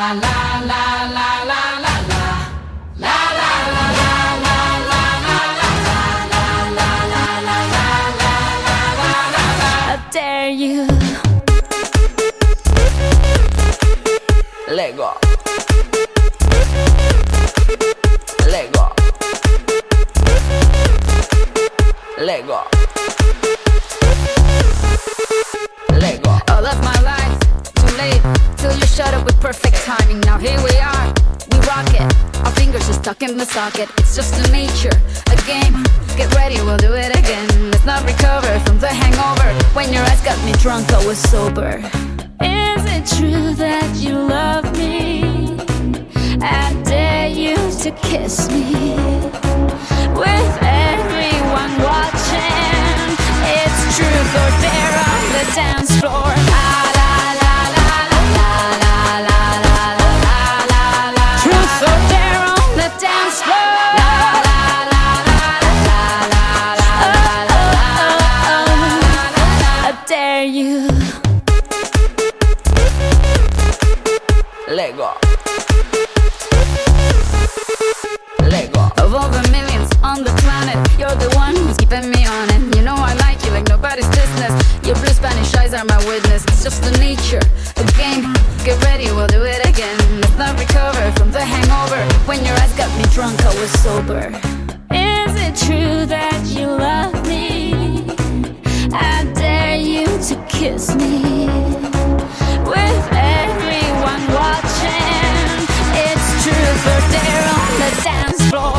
How dare you? Lego. Lego. Lego. Lego. All of my life, too late, till you shut up with perfect timing. Now here we are, we rock it. Our fingers are stuck in the socket. It's just a nature, a game. Get ready, we'll do it again. Let's not recover from the hangover. When your eyes got me drunk, I was sober. Is it true that you love me? I dare you to kiss me. With everyone watching, it's truth or dare on the dance floor. Truth or dare on the dance floor. I dare you. Lego. Lego. Of all the millions on the planet, you're the one who's keeping me on it. You know I like you like nobody's business. Your blue Spanish eyes are my witness. It's just the nature, a game. Get ready, we'll do it again. Let's not recover from the hangover. When your eyes got me drunk, I was sober. Is it true that you love me? I dare you to kiss me. With everyone watching, it's truth or dare on the dance floor.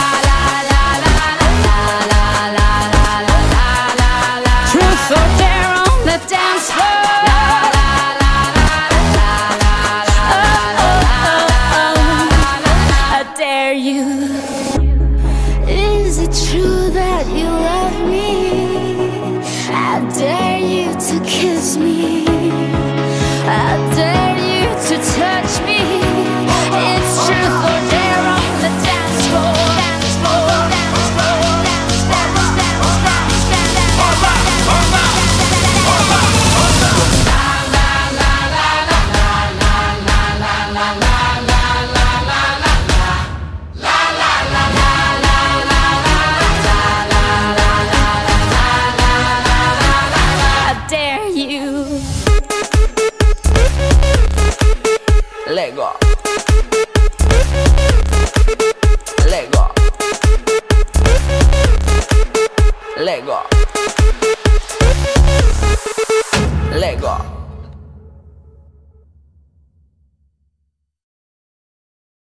Truth or dare on the dance floor. I dare you. Is it true that you love me? I dare you to kiss me.